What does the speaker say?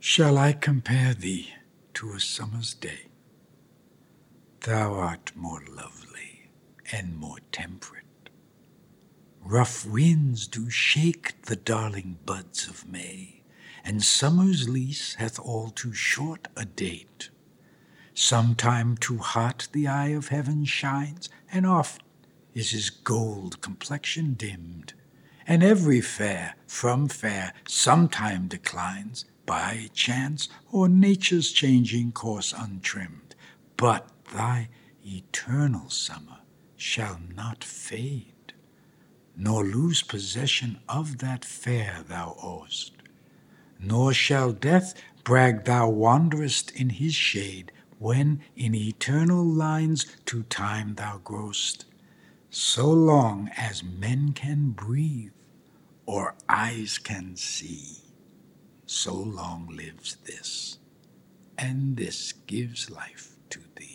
Shall I compare thee to a summer's day? Thou art more lovely and more temperate. Rough winds do shake the darling buds of May, and summer's lease hath all too short a date. Sometime too hot the eye of heaven shines, and oft is his gold complexion dimmed, and every fair from fair sometime declines, by chance or nature's changing course untrimmed. But thy eternal summer shall not fade, nor lose possession of that fair thou owest. Nor shall death brag thou wanderest in his shade, when in eternal lines to time thou growest. So long as men can breathe, or eyes can see, so long lives this, and this gives life to thee.